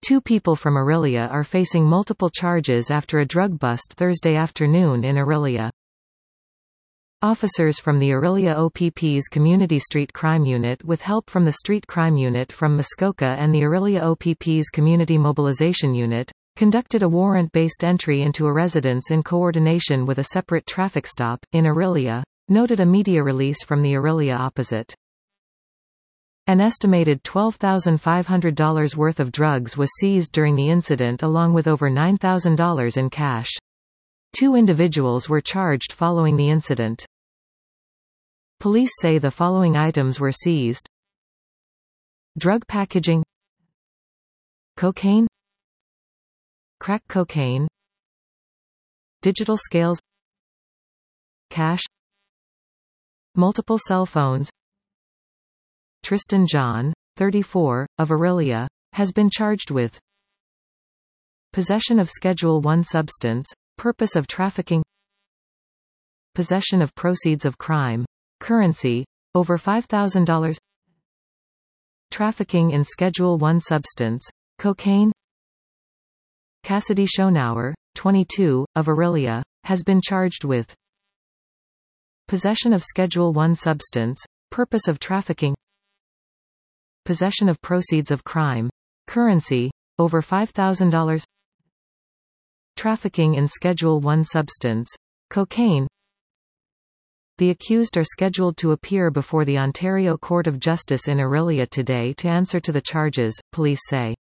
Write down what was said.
Two people from Orillia are facing multiple charges after a drug bust Thursday afternoon in Orillia. Officers from the Orillia OPP's Community Street Crime Unit with help from the Street Crime Unit from Muskoka and the Orillia OPP's Community Mobilization Unit, conducted a warrant-based entry into a residence in coordination with a separate traffic stop, in Orillia, noted a media release from the Orillia Opposite. An estimated $12,500 worth of drugs was seized during the incident along with over $9,000 in cash. Two individuals were charged following the incident. Police say the following items were seized: drug packaging, cocaine, crack cocaine, digital scales, cash, multiple cell phones. Tristan John, 34, of Orillia, has been charged with possession of Schedule I substance, purpose of trafficking, possession of proceeds of crime, currency, over $5,000, trafficking in Schedule I substance, cocaine. Cassidy Schonauer, 22, of Orillia, has been charged with possession of Schedule I substance, purpose of trafficking, possession of proceeds of crime, currency, over $5,000, trafficking in Schedule I substance, cocaine. The accused are scheduled to appear before the Ontario Court of Justice in Orillia today to answer to the charges, police say.